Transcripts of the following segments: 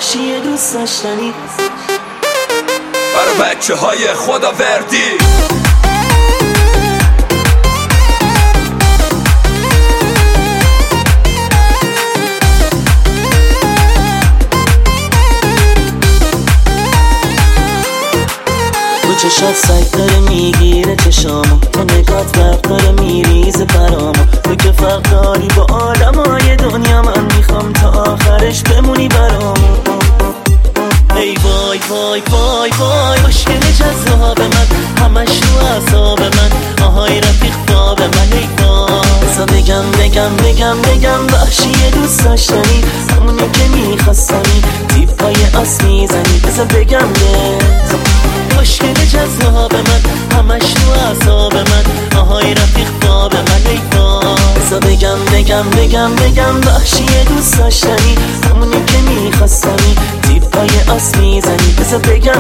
وحشی دوست داشتنی برای بچه های خداوردی. تو چشات سگ داره میگیره چشامو، تو نگات برق داره میریزه برامو. تو که فرق داری با آدمای دنیا، من میخوام تا آخرش بمونی برامو. ای وای وای وای وای مشکل جذاب من، همش رو اعصاب من، آهای رفیق خواب من. ای وای بذار بگم وحشی دوست داشتنی، همونی که میخواستنی، تیپای آس میزنی. بذار بگم مشکل جذاب من، همش رو اعصاب من، آهای رفیق خواب من. ای وای بذار بگم وحشی دوست داشتنی، همونی که میخواستنی، تیپای آس میزنی. بذار بگم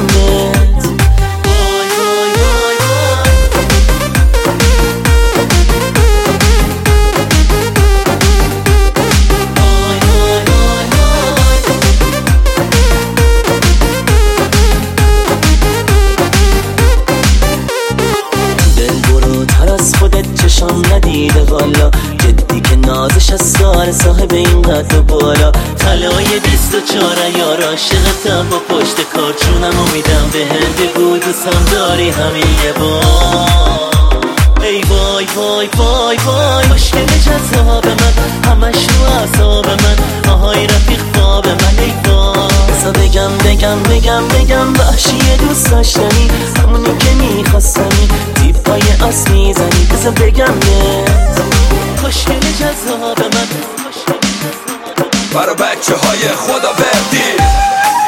خودت چشم ندیده والا، جدی که نازش از سار صاحب این قد و بالا. طلای 24 یار عاشقتم، با پشت کارچونم و میدم به هند گو دوستم داری همین یه بار. ای وای وای وای وای مشکل جذاب من، همش رو اعصاب من، آهای رفیق خواب من. ای وای بذار بگم وحشی دوست داشتنی، همونی که میخواستنی، تیپای آس میزنی. بذار بگم مشکل جذاب من، برای بچه های خداوردی.